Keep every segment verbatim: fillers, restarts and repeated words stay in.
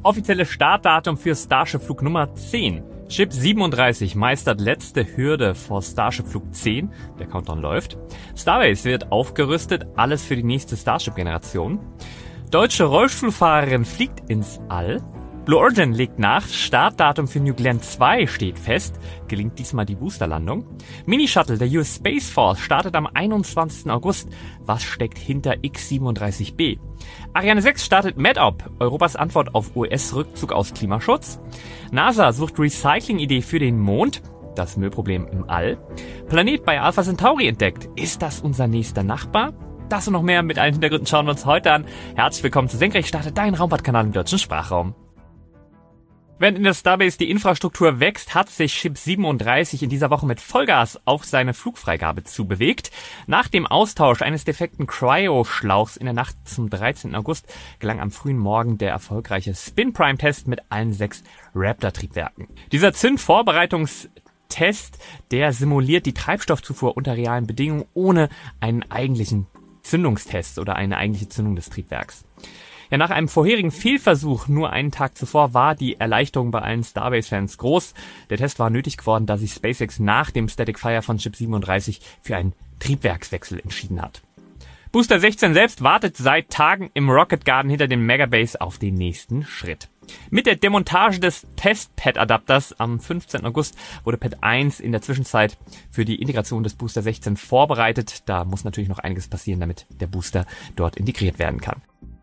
Offizielles Startdatum für Starship Flug Nummer zehn. Ship siebenunddreißig meistert letzte Hürde vor Starship Flug zehn. Der Countdown läuft. Starbase wird aufgerüstet. Alles für die nächste Starship-Generation. Deutsche Rollstuhlfahrerin fliegt ins All. Blue Origin legt nach. Startdatum für New Glenn zwei steht fest. Gelingt diesmal die Boosterlandung. Mini-Shuttle der U S Space Force startet am einundzwanzigsten August. Was steckt hinter X siebenunddreißig b? Ariane sechs startet MedOp, Europas Antwort auf U S-Rückzug aus Klimaschutz. NASA sucht Recycling-Idee für den Mond. Das Müllproblem im All. Planet bei Alpha Centauri entdeckt. Ist das unser nächster Nachbar? Das und noch mehr mit allen Hintergründen schauen wir uns heute an. Herzlich willkommen zu Senkrecht startet, dein Raumfahrtkanal im deutschen Sprachraum. Während in der Starbase die Infrastruktur wächst, hat sich Ship siebenunddreißig in dieser Woche mit Vollgas auf seine Flugfreigabe zubewegt. Nach dem Austausch eines defekten Cryo-Schlauchs in der Nacht zum dreizehnten August gelang am frühen Morgen der erfolgreiche Spin-Prime-Test mit allen sechs Raptor-Triebwerken. Dieser Zündvorbereitungstest, der simuliert die Treibstoffzufuhr unter realen Bedingungen ohne einen eigentlichen Zündungstest oder eine eigentliche Zündung des Triebwerks. Ja, nach einem vorherigen Fehlversuch nur einen Tag zuvor war die Erleichterung bei allen Starbase-Fans groß. Der Test war nötig geworden, da sich SpaceX nach dem Static Fire von Ship siebenunddreißig für einen Triebwerkswechsel entschieden hat. Booster sechzehn selbst wartet seit Tagen im Rocket Garden hinter dem Megabase auf den nächsten Schritt. Mit der Demontage des Test-Pad-Adapters am fünfzehnten August wurde Pad eins in der Zwischenzeit für die Integration des Booster sechzehn vorbereitet. Da muss natürlich noch einiges passieren, damit der Booster dort integriert werden kann.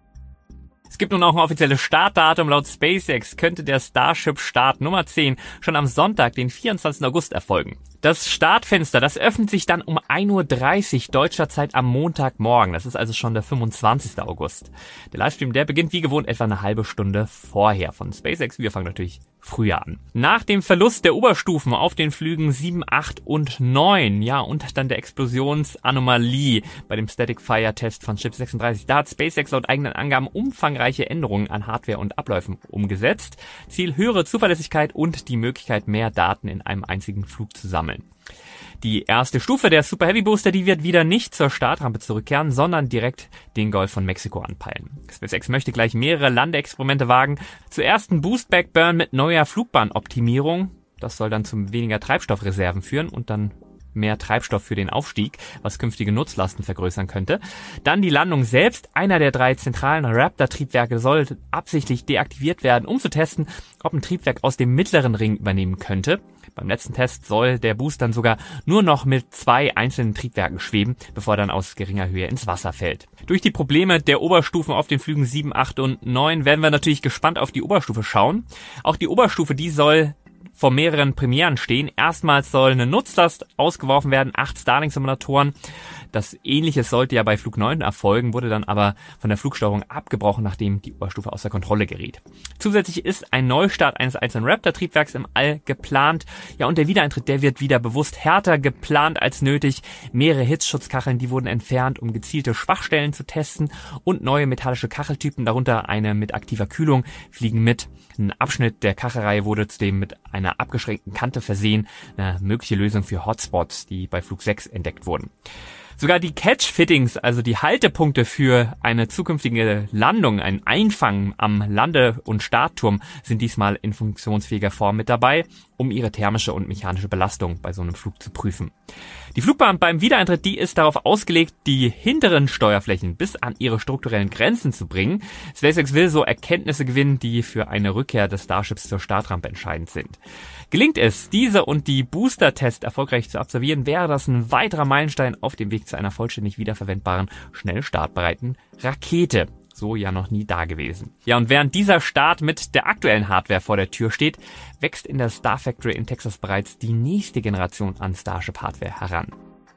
Es gibt nun auch ein offizielles Startdatum. Laut SpaceX könnte der Starship-Start Nummer zehn schon am Sonntag, den vierundzwanzigsten August, erfolgen. Das Startfenster, das öffnet sich dann um ein Uhr dreißig deutscher Zeit am Montagmorgen. Das ist also schon der fünfundzwanzigste August. Der Livestream, der beginnt wie gewohnt etwa eine halbe Stunde vorher von SpaceX. Wir fangen natürlich früher an. Nach dem Verlust der Oberstufen auf den Flügen sieben, acht und neun, ja, und dann der Explosionsanomalie bei dem Static Fire Test von Ship sechsunddreißig, da hat SpaceX laut eigenen Angaben umfangreiche Änderungen an Hardware und Abläufen umgesetzt. Ziel höhere Zuverlässigkeit und die Möglichkeit, mehr Daten in einem einzigen Flug zu sammeln. Die erste Stufe der Super Heavy Booster, die wird wieder nicht zur Startrampe zurückkehren, sondern direkt den Golf von Mexiko anpeilen. SpaceX möchte gleich mehrere Landeexperimente wagen. Zuerst ein Boost-Back-Burn mit neuer Flugbahnoptimierung. Das soll dann zu weniger Treibstoffreserven führen und dann mehr Treibstoff für den Aufstieg, was künftige Nutzlasten vergrößern könnte. Dann die Landung selbst. Einer der drei zentralen Raptor-Triebwerke soll absichtlich deaktiviert werden, um zu testen, ob ein Triebwerk aus dem mittleren Ring übernehmen könnte. Beim letzten Test soll der Boost dann sogar nur noch mit zwei einzelnen Triebwerken schweben, bevor er dann aus geringer Höhe ins Wasser fällt. Durch die Probleme der Oberstufen auf den Flügen sieben, acht und neun werden wir natürlich gespannt auf die Oberstufe schauen. Auch die Oberstufe, die soll vor mehreren Premieren stehen. Erstmals soll eine Nutzlast ausgeworfen werden, acht Starlink-Simulatoren. Das Ähnliches sollte ja bei Flug neun erfolgen, wurde dann aber von der Flugsteuerung abgebrochen, nachdem die Oberstufe außer Kontrolle geriet. Zusätzlich ist ein Neustart eines einzelnen Raptor-Triebwerks im All geplant. Ja, und der Wiedereintritt, der wird wieder bewusst härter geplant als nötig. Mehrere Hitzschutzkacheln, die wurden entfernt, um gezielte Schwachstellen zu testen. Und neue metallische Kacheltypen, darunter eine mit aktiver Kühlung, fliegen mit. Ein Abschnitt der Kachelreihe wurde zudem mit einer abgeschränkten Kante versehen. Eine mögliche Lösung für Hotspots, die bei Flug sechs entdeckt wurden. Sogar die Catch-Fittings, also die Haltepunkte für eine zukünftige Landung, ein Einfangen am Lande- und Startturm, sind diesmal in funktionsfähiger Form mit dabei, um ihre thermische und mechanische Belastung bei so einem Flug zu prüfen. Die Flugbahn beim Wiedereintritt, die ist darauf ausgelegt, die hinteren Steuerflächen bis an ihre strukturellen Grenzen zu bringen. SpaceX will so Erkenntnisse gewinnen, die für eine Rückkehr des Starships zur Startrampe entscheidend sind. Gelingt es, diese und die Booster-Tests erfolgreich zu absolvieren, wäre das ein weiterer Meilenstein auf dem Weg zu einer vollständig wiederverwendbaren, schnell startbereiten Rakete. So ja noch nie da gewesen. Ja, und während dieser Start mit der aktuellen Hardware vor der Tür steht, wächst in der Star Factory in Texas bereits die nächste Generation an Starship-Hardware heran.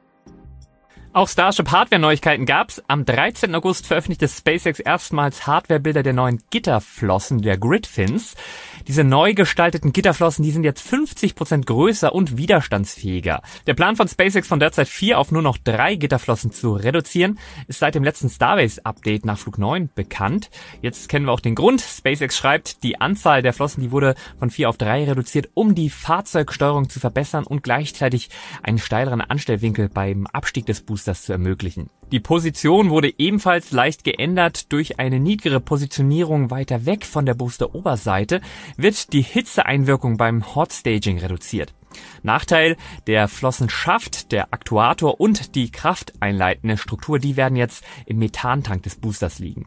Auch Starship-Hardware-Neuigkeiten gab's. Am dreizehnten August veröffentlichte SpaceX erstmals Hardwarebilder der neuen Gitterflossen, der Gridfins. Diese neu gestalteten Gitterflossen, die sind jetzt fünfzig Prozent größer und widerstandsfähiger. Der Plan von SpaceX, von derzeit vier auf nur noch drei Gitterflossen zu reduzieren, ist seit dem letzten Starbase-Update nach Flug neun bekannt. Jetzt kennen wir auch den Grund. SpaceX schreibt, die Anzahl der Flossen, die wurde von vier auf drei reduziert, um die Fahrzeugsteuerung zu verbessern und gleichzeitig einen steileren Anstellwinkel beim Abstieg des Boosters Boosters zu ermöglichen. Die Position wurde ebenfalls leicht geändert. Durch eine niedrigere Positionierung weiter weg von der Booster-Oberseite wird die Hitzeeinwirkung beim Hot Staging reduziert. Nachteil: der Flossenschaft, der Aktuator und die krafteinleitende Struktur, die werden jetzt im Methantank des Boosters liegen.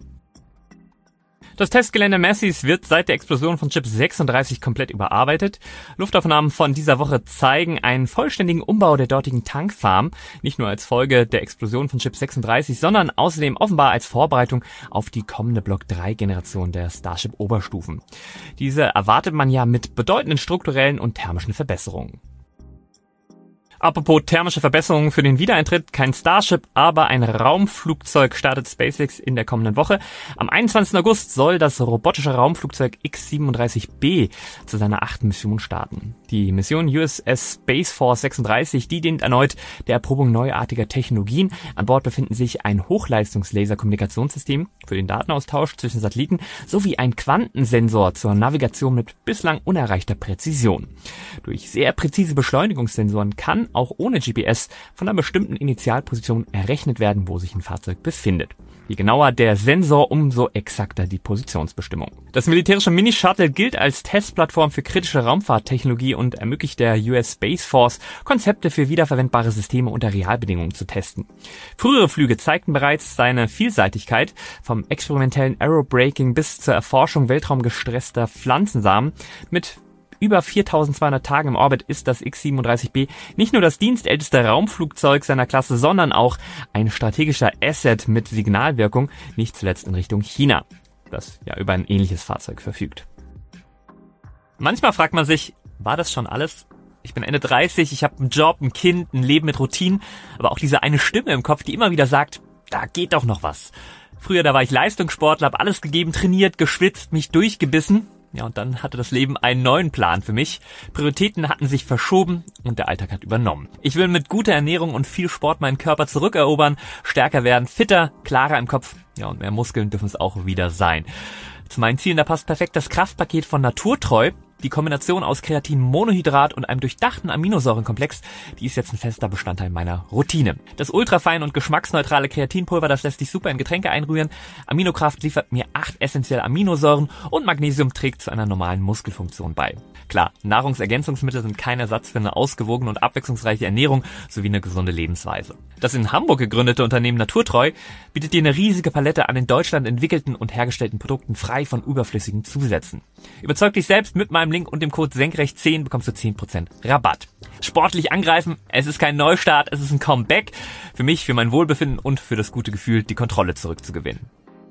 Das Testgelände Massey's wird seit der Explosion von Chip sechsunddreißig komplett überarbeitet. Luftaufnahmen von dieser Woche zeigen einen vollständigen Umbau der dortigen Tankfarm, nicht nur als Folge der Explosion von Chip sechsunddreißig, sondern außerdem offenbar als Vorbereitung auf die kommende Block drei Generation der Starship-Oberstufen. Diese erwartet man ja mit bedeutenden strukturellen und thermischen Verbesserungen. Apropos thermische Verbesserungen für den Wiedereintritt, kein Starship, aber ein Raumflugzeug startet SpaceX in der kommenden Woche. Am einundzwanzigsten August soll das robotische Raumflugzeug X siebenunddreißig B zu seiner achten Mission starten. Die Mission U S S Space Force sechsunddreißig, die dient erneut der Erprobung neuartiger Technologien. An Bord befinden sich ein Hochleistungs-Laser-Kommunikationssystem für den Datenaustausch zwischen Satelliten sowie ein Quantensensor zur Navigation mit bislang unerreichter Präzision. Durch sehr präzise Beschleunigungssensoren kann auch ohne G P S von einer bestimmten Initialposition errechnet werden, wo sich ein Fahrzeug befindet. Je genauer der Sensor, umso exakter die Positionsbestimmung. Das militärische Mini-Shuttle gilt als Testplattform für kritische Raumfahrttechnologie und ermöglicht der U S Space Force, Konzepte für wiederverwendbare Systeme unter Realbedingungen zu testen. Frühere Flüge zeigten bereits seine Vielseitigkeit, vom experimentellen Aerobraking bis zur Erforschung weltraumgestresster Pflanzensamen. Mit über viertausendzweihundert Tagen im Orbit ist das X siebenunddreißig B nicht nur das dienstälteste Raumflugzeug seiner Klasse, sondern auch ein strategischer Asset mit Signalwirkung, nicht zuletzt in Richtung China, das ja über ein ähnliches Fahrzeug verfügt. Manchmal fragt man sich, war das schon alles? Ich bin Ende dreißig, ich habe einen Job, ein Kind, ein Leben mit Routinen, aber auch diese eine Stimme im Kopf, die immer wieder sagt, da geht doch noch was. Früher, da war ich Leistungssportler, habe alles gegeben, trainiert, geschwitzt, mich durchgebissen. Ja, und dann hatte das Leben einen neuen Plan für mich. Prioritäten hatten sich verschoben und der Alltag hat übernommen. Ich will mit guter Ernährung und viel Sport meinen Körper zurückerobern, stärker werden, fitter, klarer im Kopf. Ja, und mehr Muskeln dürfen es auch wieder sein. Zu meinen Zielen, da passt perfekt das Kraftpaket von Naturtreu. Die Kombination aus Kreatinmonohydrat und einem durchdachten Aminosäurenkomplex, die ist jetzt ein fester Bestandteil meiner Routine. Das ultrafein und geschmacksneutrale Kreatinpulver, das lässt sich super in Getränke einrühren. Aminokraft liefert mir acht essentielle Aminosäuren und Magnesium trägt zu einer normalen Muskelfunktion bei. Klar, Nahrungsergänzungsmittel sind kein Ersatz für eine ausgewogene und abwechslungsreiche Ernährung sowie eine gesunde Lebensweise. Das in Hamburg gegründete Unternehmen Naturtreu bietet dir eine riesige Palette an in Deutschland entwickelten und hergestellten Produkten frei von überflüssigen Zusätzen. Überzeug dich selbst mit meinem Link und dem Code senkrecht zehn bekommst du zehn Prozent Rabatt. Sportlich angreifen, es ist kein Neustart, es ist ein Comeback. Für mich, für mein Wohlbefinden und für das gute Gefühl, die Kontrolle zurückzugewinnen.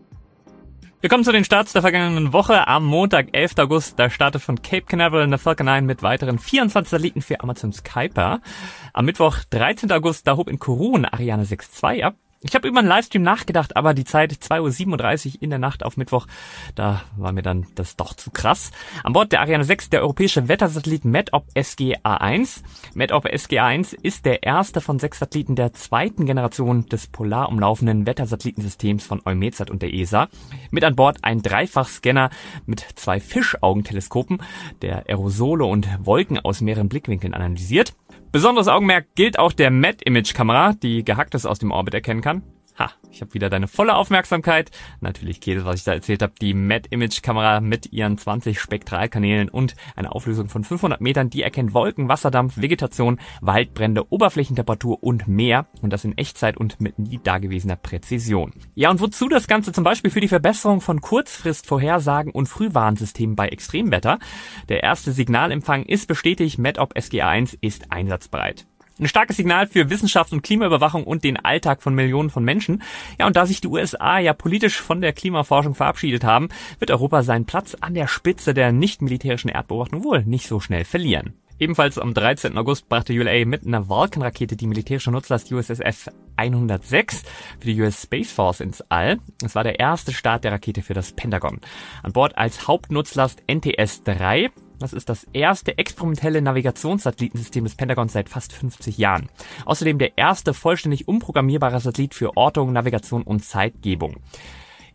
Wir kommen zu den Starts der vergangenen Woche. Am Montag, elften August, da startet von Cape Canaveral eine Falcon neun mit weiteren vierundzwanzig Satelliten für Amazons Kuiper. Am Mittwoch, dreizehnten August, da hob in Kourou eine Ariane sechs Punkt zwei ab. Ich habe über einen Livestream nachgedacht, aber die Zeit zwei Uhr siebenunddreißig in der Nacht auf Mittwoch, da war mir dann das doch zu krass. An Bord der Ariane sechs der europäische Wettersatellit METOP S G A eins. METOP S G A eins ist der erste von sechs Satelliten der zweiten Generation des polar umlaufenden Wettersatellitensystems von EUMETSAT und der E S A. Mit an Bord ein Dreifachscanner mit zwei Fischaugen-Teleskopen, der Aerosole und Wolken aus mehreren Blickwinkeln analysiert. Besonderes Augenmerk gilt auch der Med-Image-Kamera, die Gehacktes aus dem Orbit erkennen kann. Ha, ich habe wieder deine volle Aufmerksamkeit. Natürlich geht es, was ich da erzählt habe. Die Med-Image-Kamera mit ihren zwanzig Spektralkanälen und einer Auflösung von fünfhundert Metern, die erkennt Wolken, Wasserdampf, Vegetation, Waldbrände, Oberflächentemperatur und mehr. Und das in Echtzeit und mit nie dagewesener Präzision. Ja, und wozu das Ganze? Zum Beispiel für die Verbesserung von Kurzfristvorhersagen und Frühwarnsystemen bei Extremwetter. Der erste Signalempfang ist bestätigt. METOP S G A eins ist einsatzbereit. Ein starkes Signal für Wissenschaft und Klimaüberwachung und den Alltag von Millionen von Menschen. Ja, und da sich die U S A ja politisch von der Klimaforschung verabschiedet haben, wird Europa seinen Platz an der Spitze der nicht-militärischen Erdbeobachtung wohl nicht so schnell verlieren. Ebenfalls am dreizehnten August brachte U L A mit einer Vulcan-Rakete die militärische Nutzlast U S S F hundertsechs für die U S Space Force ins All. Es war der erste Start der Rakete für das Pentagon. An Bord als Hauptnutzlast N T S drei. Das ist das erste experimentelle Navigationssatellitensystem des Pentagons seit fast fünfzig Jahren. Außerdem der erste vollständig umprogrammierbare Satellit für Ortung, Navigation und Zeitgebung.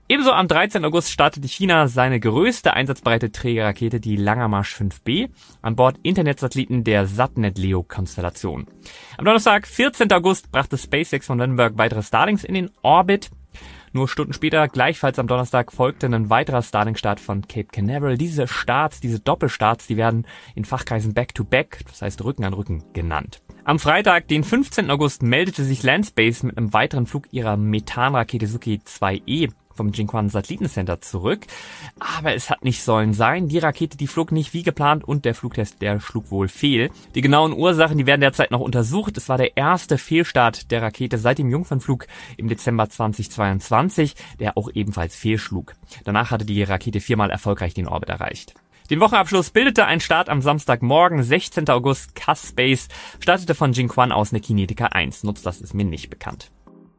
Ebenso am dreizehnten August startete China seine größte einsatzbereite Trägerrakete, die Langermarsch fünf B, an Bord Internetsatelliten der Satnet-Leo-Konstellation. Am Donnerstag, vierzehnten August, brachte SpaceX von Vandenberg weitere Starlinks in den Orbit. Nur Stunden später, gleichfalls am Donnerstag, folgte ein weiterer Starlink-Start von Cape Canaveral. Diese Starts, diese Doppelstarts, die werden in Fachkreisen Back-to-Back, das heißt Rücken an Rücken, genannt. Am Freitag, den fünfzehnten August, meldete sich Landspace mit einem weiteren Flug ihrer Methanrakete Suki zwei E vom Jiuquan Satellitencenter zurück. Aber es hat nicht sollen sein. Die Rakete, die flog nicht wie geplant und der Flugtest, der schlug wohl fehl. Die genauen Ursachen, die werden derzeit noch untersucht. Es war der erste Fehlstart der Rakete seit dem Jungfernflug im Dezember zweitausendzweiundzwanzig, der auch ebenfalls fehlschlug. Danach hatte die Rakete viermal erfolgreich den Orbit erreicht. Den Wochenabschluss bildete ein Start am Samstagmorgen, sechzehnten August. Cass Space startete von Jiuquan aus eine Kinetica eins. Nutzlast ist mir nicht bekannt.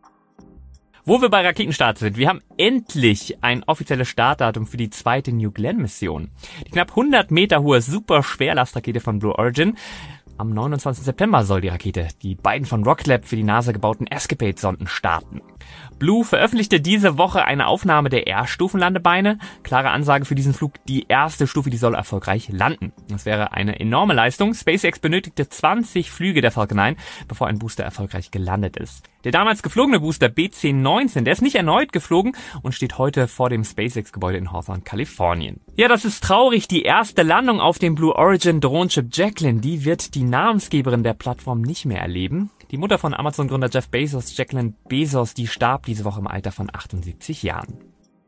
Wo wir bei Raketenstarts sind, wir haben endlich ein offizielles Startdatum für die zweite New Glenn-Mission. Die knapp hundert Meter hohe Super-Schwerlastrakete von Blue Origin. Am neunundzwanzigsten September soll die Rakete die beiden von Rocket Lab für die NASA gebauten Escapade-Sonden starten. Blue veröffentlichte diese Woche eine Aufnahme der R-Stufenlandebeine. Klare Ansage für diesen Flug, die erste Stufe, die soll erfolgreich landen. Das wäre eine enorme Leistung. SpaceX benötigte zwanzig Flüge der Falcon neun, bevor ein Booster erfolgreich gelandet ist. Der damals geflogene Booster B C neunzehn, der ist nicht erneut geflogen und steht heute vor dem SpaceX-Gebäude in Hawthorne, Kalifornien. Ja, das ist traurig. Die erste Landung auf dem Blue Origin Drohnenchip Jacqueline, die wird die Namensgeberin der Plattform nicht mehr erleben. Die Mutter von Amazon-Gründer Jeff Bezos, Jacqueline Bezos, die starb diese Woche im Alter von achtundsiebzig Jahren.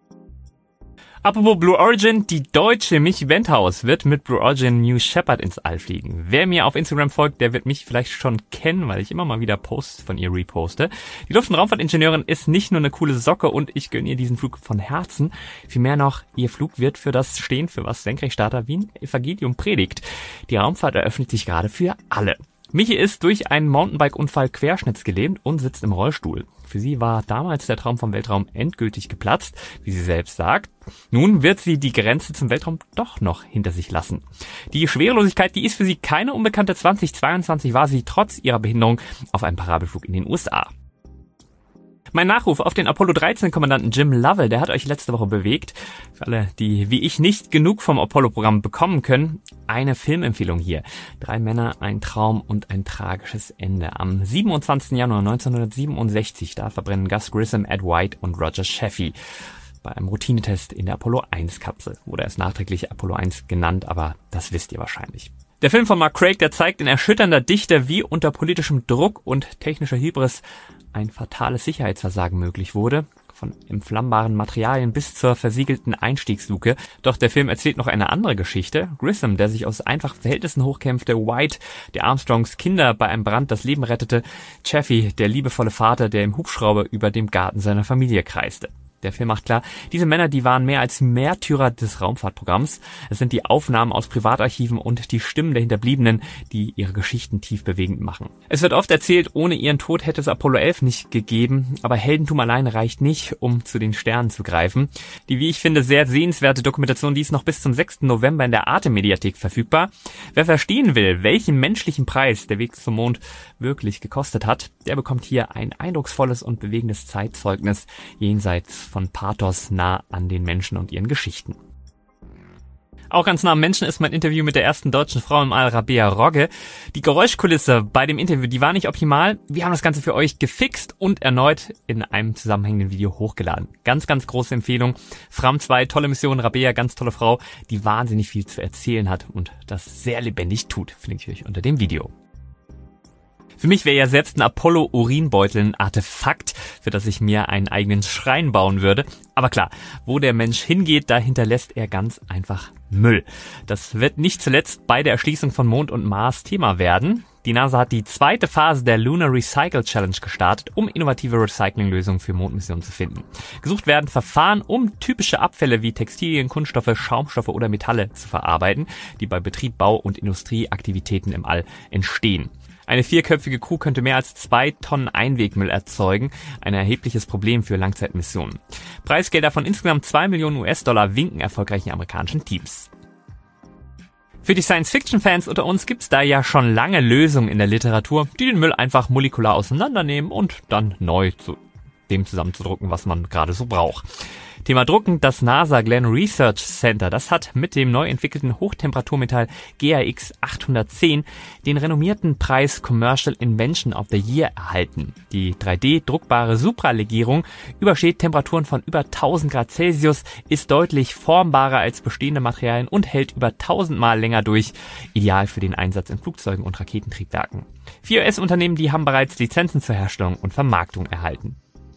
Apropos Blue Origin, die deutsche Michi Wendhaus wird mit Blue Origin New Shepard ins All fliegen. Wer mir auf Instagram folgt, der wird mich vielleicht schon kennen, weil ich immer mal wieder Posts von ihr reposte. Die Luft- und Raumfahrtingenieurin ist nicht nur eine coole Socke und ich gönne ihr diesen Flug von Herzen. Vielmehr noch, ihr Flug wird für das stehen, für was Senkrechtstarter wie ein Evangelium predigt. Die Raumfahrt eröffnet sich gerade für alle. Michi ist durch einen Mountainbike-Unfall querschnittsgelähmt und sitzt im Rollstuhl. Für sie war damals der Traum vom Weltraum endgültig geplatzt, wie sie selbst sagt. Nun wird sie die Grenze zum Weltraum doch noch hinter sich lassen. Die Schwerelosigkeit, die ist für sie keine unbekannte. zweitausendzweiundzwanzig war sie trotz ihrer Behinderung auf einem Parabelflug in den U S A. Mein Nachruf auf den Apollo dreizehn Kommandanten Jim Lovell, der hat euch letzte Woche bewegt. Für alle, die wie ich nicht genug vom Apollo-Programm bekommen können, eine Filmempfehlung hier. Drei Männer, ein Traum und ein tragisches Ende. Am siebenundzwanzigsten Januar neunzehnhundertsiebenundsechzig, da verbrennen Gus Grissom, Ed White und Roger Chaffee bei einem Routinetest in der Apollo eins Kapsel. Wurde erst nachträglich Apollo eins genannt, aber das wisst ihr wahrscheinlich. Der Film von Mark Craig, der zeigt in erschütternder Dichte, wie unter politischem Druck und technischer Hybris ein fatales Sicherheitsversagen möglich wurde, von entflammbaren Materialien bis zur versiegelten Einstiegsluke. Doch der Film erzählt noch eine andere Geschichte. Grissom, der sich aus einfachen Verhältnissen hochkämpfte, White, der Armstrongs Kinder bei einem Brand das Leben rettete, Chaffee, der liebevolle Vater, der im Hubschrauber über dem Garten seiner Familie kreiste. Der Film macht klar, diese Männer, die waren mehr als Märtyrer des Raumfahrtprogramms. Es sind die Aufnahmen aus Privatarchiven und die Stimmen der Hinterbliebenen, die ihre Geschichten tief bewegend machen. Es wird oft erzählt, ohne ihren Tod hätte es Apollo elf nicht gegeben, aber Heldentum alleine reicht nicht, um zu den Sternen zu greifen. Die, wie ich finde, sehr sehenswerte Dokumentation, die ist noch bis zum sechsten November in der Arte-Mediathek verfügbar. Wer verstehen will, welchen menschlichen Preis der Weg zum Mond wirklich gekostet hat, der bekommt hier ein eindrucksvolles und bewegendes Zeitzeugnis jenseits von Pathos nah an den Menschen und ihren Geschichten. Auch ganz nah am Menschen ist mein Interview mit der ersten deutschen Frau im All, Rabea Rogge. Die Geräuschkulisse bei dem Interview, die war nicht optimal. Wir haben das Ganze für euch gefixt und erneut in einem zusammenhängenden Video hochgeladen. Ganz, ganz große Empfehlung. Fram zwei, tolle Mission, Rabea, ganz tolle Frau, die wahnsinnig viel zu erzählen hat und das sehr lebendig tut. Verlinke ich euch unter dem Video. Für mich wäre ja selbst ein Apollo-Urinbeutel ein Artefakt, für das ich mir einen eigenen Schrein bauen würde. Aber klar, wo der Mensch hingeht, da hinterlässt er ganz einfach Müll. Das wird nicht zuletzt bei der Erschließung von Mond und Mars Thema werden. Die NASA hat die zweite Phase der Lunar Recycle Challenge gestartet, um innovative Recyclinglösungen für Mondmissionen zu finden. Gesucht werden Verfahren, um typische Abfälle wie Textilien, Kunststoffe, Schaumstoffe oder Metalle zu verarbeiten, die bei Betrieb, Bau und Industrieaktivitäten im All entstehen. Eine vierköpfige Crew könnte mehr als zwei Tonnen Einwegmüll erzeugen, ein erhebliches Problem für Langzeitmissionen. Preisgelder von insgesamt zwei Millionen US-Dollar winken erfolgreichen amerikanischen Teams. Für die Science-Fiction-Fans unter uns gibt's da ja schon lange Lösungen in der Literatur, die den Müll einfach molekular auseinandernehmen und dann neu zu dem zusammenzudrucken, was man gerade so braucht. Thema druckend, das NASA Glenn Research Center, das hat mit dem neu entwickelten Hochtemperaturmetall G A X achthundertzehn den renommierten Preis Commercial Invention of the Year erhalten. Die drei D-druckbare Supralegierung übersteht Temperaturen von über tausend Grad Celsius, ist deutlich formbarer als bestehende Materialien und hält über tausendmal länger durch, ideal für den Einsatz in Flugzeugen und Raketentriebwerken. Vier U S-Unternehmen, die haben bereits Lizenzen zur Herstellung und Vermarktung erhalten.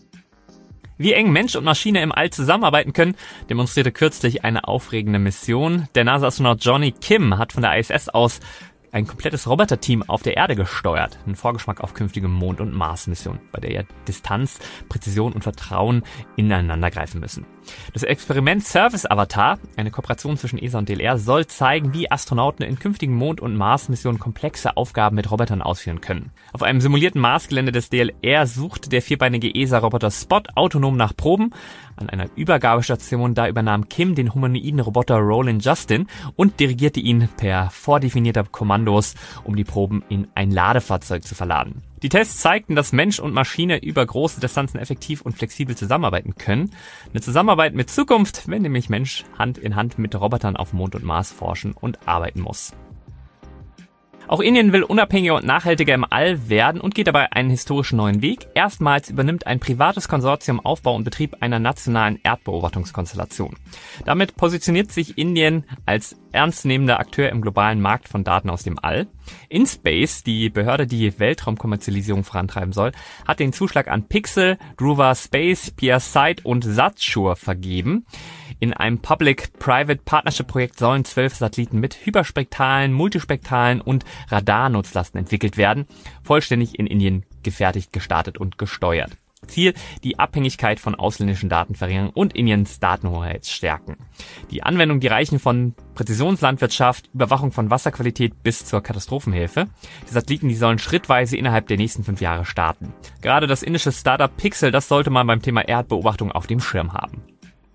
Wie eng Mensch und Maschine im All zusammenarbeiten können, demonstrierte kürzlich eine aufregende Mission. Der NASA-Astronaut Johnny Kim hat von der I S S aus ein komplettes Roboterteam auf der Erde gesteuert. Ein Vorgeschmack auf künftige Mond- und Mars-Missionen, bei der ja Distanz, Präzision und Vertrauen ineinander greifen müssen. Das Experiment Surface Avatar, eine Kooperation zwischen E S A und D L R, soll zeigen, wie Astronauten in künftigen Mond- und Mars-Missionen komplexe Aufgaben mit Robotern ausführen können. Auf einem simulierten Marsgelände des D L R sucht der vierbeinige E S A-Roboter Spot autonom nach Proben. An einer Übergabestation, da übernahm Kim den humanoiden Roboter Roland Justin und dirigierte ihn per vordefinierter Kommandos, um die Proben in ein Ladefahrzeug zu verladen. Die Tests zeigten, dass Mensch und Maschine über große Distanzen effektiv und flexibel zusammenarbeiten können. Eine Zusammenarbeit mit Zukunft, wenn nämlich Mensch Hand in Hand mit Robotern auf Mond und Mars forschen und arbeiten muss. Auch Indien will unabhängiger und nachhaltiger im All werden und geht dabei einen historischen neuen Weg. Erstmals übernimmt ein privates Konsortium Aufbau und Betrieb einer nationalen Erdbeobachtungskonstellation. Damit positioniert sich Indien als ernstnehmender Akteur im globalen Markt von Daten aus dem All. InSpace, die Behörde, die Weltraumkommerzialisierung vorantreiben soll, hat den Zuschlag an Pixel, Druva Space, PeerSight und Satsure vergeben. In einem Public-Private-Partnership-Projekt sollen zwölf Satelliten mit hyperspektralen, multispektralen und Radarnutzlasten entwickelt werden, vollständig in Indien gefertigt, gestartet und gesteuert. Ziel, die Abhängigkeit von ausländischen Daten verringern und Indiens Datenhoheit stärken. Die Anwendung, die reichen von Präzisionslandwirtschaft, Überwachung von Wasserqualität bis zur Katastrophenhilfe. Die Satelliten, die sollen schrittweise innerhalb der nächsten fünf Jahre starten. Gerade das indische Startup Pixel, das sollte man beim Thema Erdbeobachtung auf dem Schirm haben.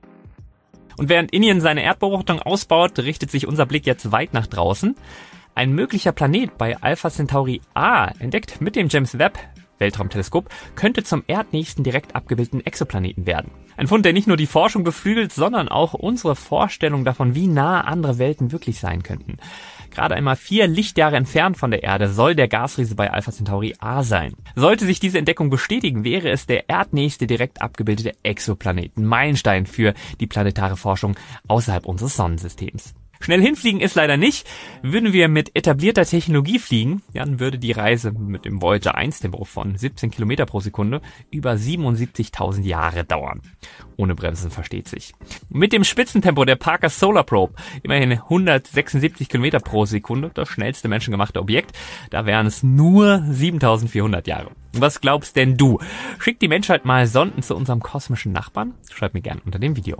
Und während Indien seine Erdbeobachtung ausbaut, richtet sich unser Blick jetzt weit nach draußen. Ein möglicher Planet bei Alpha Centauri A, entdeckt mit dem James Webb Weltraumteleskop, könnte zum erdnächsten direkt abgebildeten Exoplaneten werden. Ein Fund, der nicht nur die Forschung beflügelt, sondern auch unsere Vorstellung davon, wie nah andere Welten wirklich sein könnten. Gerade einmal vier Lichtjahre entfernt von der Erde soll der Gasriese bei Alpha Centauri A sein. Sollte sich diese Entdeckung bestätigen, wäre es der erdnächste direkt abgebildete Exoplaneten, Meilenstein für die planetare Forschung außerhalb unseres Sonnensystems. Schnell hinfliegen ist leider nicht. Würden wir mit etablierter Technologie fliegen, dann würde die Reise mit dem Voyager eins Tempo von siebzehn Kilometer pro Sekunde über siebenundsiebzigtausend Jahre dauern. Ohne Bremsen, versteht sich. Mit dem Spitzentempo der Parker Solar Probe, immerhin hundertsechsundsiebzig Kilometer pro Sekunde, das schnellste menschengemachte Objekt, da wären es nur siebentausendvierhundert Jahre. Was glaubst denn du? Schickt die Menschheit mal Sonden zu unserem kosmischen Nachbarn? Schreib mir gern unter dem Video.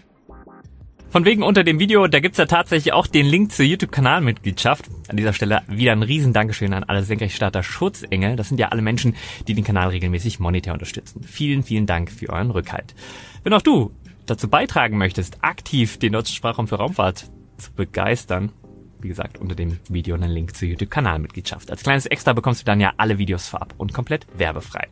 Von wegen unter dem Video, da gibt's ja tatsächlich auch den Link zur YouTube-Kanalmitgliedschaft. An dieser Stelle wieder ein riesen Dankeschön an alle Senkrechtstarter Schutzengel. Das sind ja alle Menschen, die den Kanal regelmäßig monetär unterstützen. Vielen, vielen Dank für euren Rückhalt. Wenn auch du dazu beitragen möchtest, aktiv den deutschen Sprachraum für Raumfahrt zu begeistern, wie gesagt, unter dem Video einen Link zur YouTube-Kanalmitgliedschaft. Als kleines Extra bekommst du dann ja alle Videos vorab und komplett werbefrei.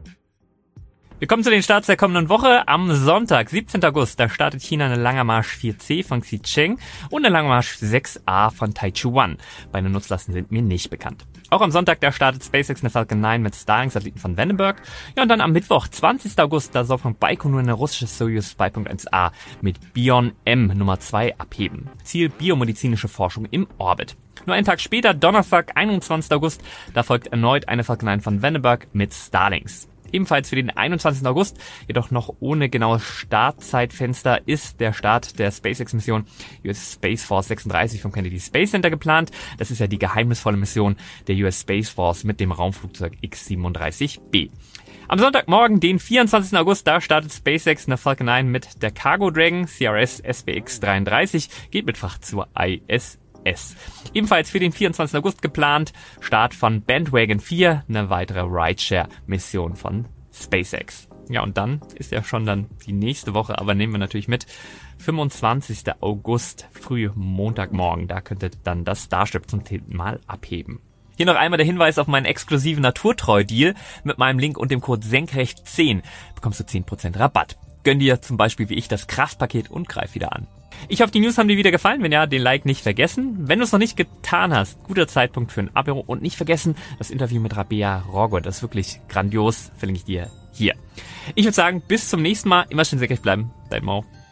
Wir kommen zu den Starts der kommenden Woche. Am Sonntag, siebzehnten August, da startet China eine Lange Marsch vier C von Xicheng und eine Lange Marsch sechs A von Taichuan. Beide Nutzlasten sind mir nicht bekannt. Auch am Sonntag, da startet SpaceX eine Falcon neun mit Starlink-Satelliten von Vandenberg. Ja, und dann am Mittwoch, zwanzigsten August, da soll von Baikonur eine russische Soyuz zwei Punkt eins A mit Bion M Nummer zwei abheben. Ziel biomedizinische Forschung im Orbit. Nur einen Tag später, Donnerstag, einundzwanzigsten August, da folgt erneut eine Falcon neun von Vandenberg mit Starlinks. Ebenfalls für den einundzwanzigsten August, jedoch noch ohne genaues Startzeitfenster, ist der Start der SpaceX-Mission U S Space Force sechsunddreißig vom Kennedy Space Center geplant. Das ist ja die geheimnisvolle Mission der U S Space Force mit dem Raumflugzeug X siebenunddreißig B. Am Sonntagmorgen, den vierundzwanzigsten August, da startet SpaceX eine Falcon neun mit der Cargo Dragon C R S S B X dreiunddreißig, geht mit Fracht zur I S S. Ebenfalls für den vierundzwanzigsten August geplant, Start von Bandwagon vier, eine weitere Rideshare-Mission von SpaceX. Ja, und dann ist ja schon dann die nächste Woche, aber nehmen wir natürlich mit, fünfundzwanzigsten August, früh Montagmorgen, da könnte dann das Starship zum zehnten Mal abheben. Hier noch einmal der Hinweis auf meinen exklusiven Naturtreu-Deal. Mit meinem Link und dem Code Senkrecht zehn bekommst du zehn Prozent Rabatt. gönn dir zum Beispiel wie ich das Kraftpaket und greif wieder an. Ich hoffe, die News haben dir wieder gefallen. Wenn ja, den Like nicht vergessen. Wenn du es noch nicht getan hast, guter Zeitpunkt für ein Abo. Und nicht vergessen, das Interview mit Rabea Rogor. Das ist wirklich grandios. Verlinke ich dir hier. Ich würde sagen, bis zum nächsten Mal. Immer schön senkrecht bleiben. Dein Mo.